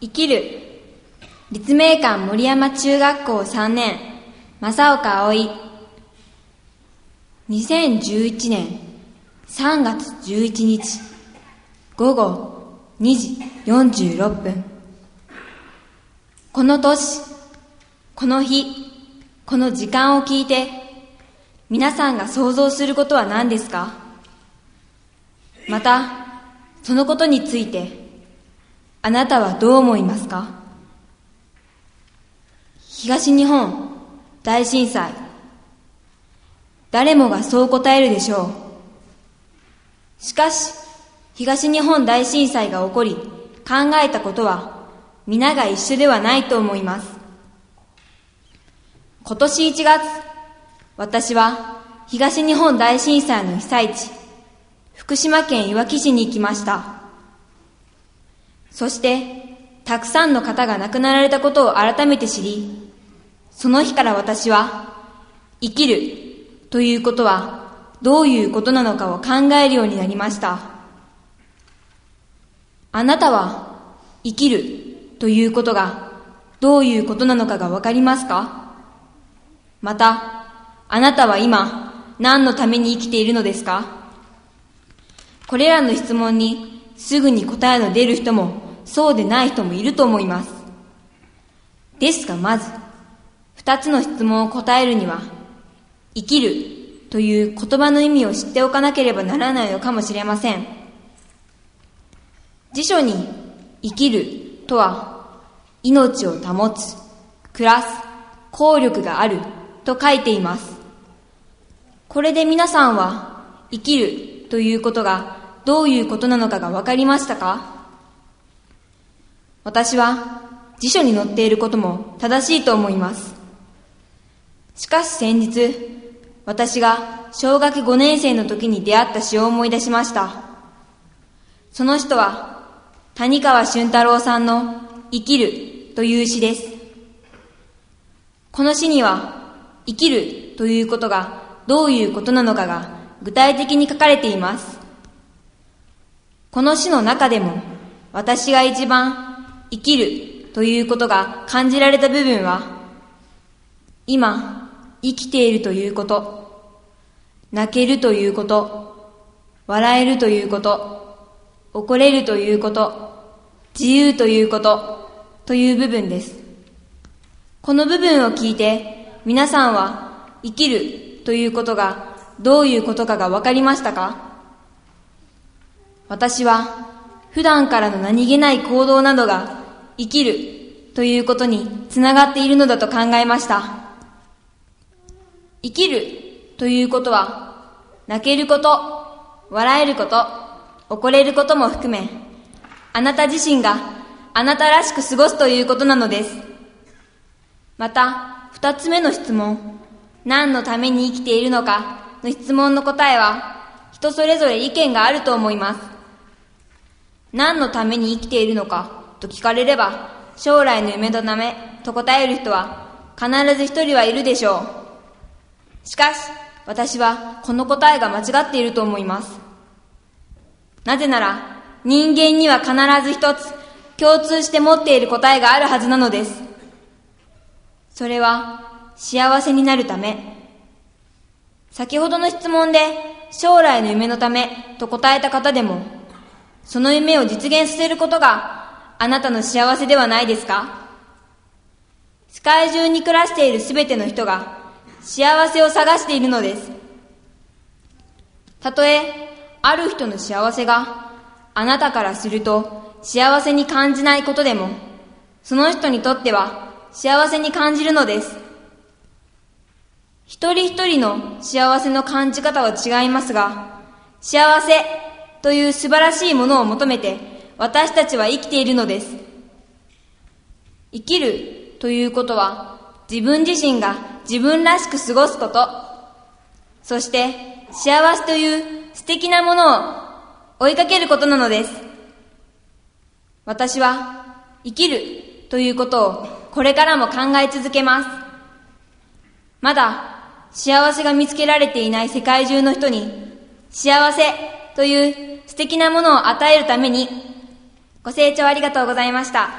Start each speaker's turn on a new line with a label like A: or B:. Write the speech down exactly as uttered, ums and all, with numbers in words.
A: 生きる立命館森山中学校さんねん正岡葵。にせんじゅういちねんさんがつじゅういちにちごごにじよんじゅうろっぷん。この年、この日、この時間を聞いて皆さんが想像することは何ですか？またそのことについてあなたはどう思いますか？東日本大震災、誰もがそう答えるでしょう。しかし東日本大震災が起こり考えたことは皆が一緒ではないと思います。今年いちがつ、私は東日本大震災の被災地福島県いわき市に行きました。そしてたくさんの方が亡くなられたことを改めて知り、その日から私は生きるということはどういうことなのかを考えるようになりました。あなたは生きるということがどういうことなのかがわかりますか？またあなたは今何のために生きているのですか？これらの質問にすぐに答えの出る人もそうでない人もいると思います。ですがまず二つの質問を答えるには生きるという言葉の意味を知っておかなければならないのかもしれません。辞書に生きるとは命を保つ、暮らす、効力があると書いています。これで皆さんは生きるということがどういうことなのかがわかりましたか？私は辞書に載っていることも正しいと思います。しかし先日、私が小学ごねんせいの時に出会った詩を思い出しました。その人は谷川俊太郎さんの生きるという詩です。この詩には生きるということがどういうことなのかが具体的に書かれています。この詩の中でも私が一番生きるということが感じられた部分は、今生きているということ、泣けるということ、笑えるということ、怒れるということ、自由ということという部分です。この部分を聞いて皆さんは生きるということがどういうことかがわかりましたか？私は普段からの何気ない行動などが生きるということにつながっているのだと考えました。生きるということは泣けること、笑えること、怒れることも含め、あなた自身があなたらしく過ごすということなのです。また二つ目の質問、何のために生きているのかの質問の答えは人それぞれ意見があると思います。何のために生きているのかと聞かれれば、将来の夢のためと答える人は必ず一人はいるでしょう。しかし私はこの答えが間違っていると思います。なぜなら人間には必ず一つ共通して持っている答えがあるはずなのです。それは幸せになるため。先ほどの質問で将来の夢のためと答えた方でも、その夢を実現させることがあなたの幸せではないですか？世界中に暮らしているすべての人が幸せを探しているのです。たとえある人の幸せがあなたからすると幸せに感じないことでも、その人にとっては幸せに感じるのです。一人一人の幸せの感じ方は違いますが、幸せという素晴らしいものを求めて私たちは生きているのです。生きるということは自分自身が自分らしく過ごすこと、そして幸せという素敵なものを追いかけることなのです。私は生きるということをこれからも考え続けます。まだ幸せが見つけられていない世界中の人に幸せという素敵なものを与えるために、ご清聴ありがとうございました。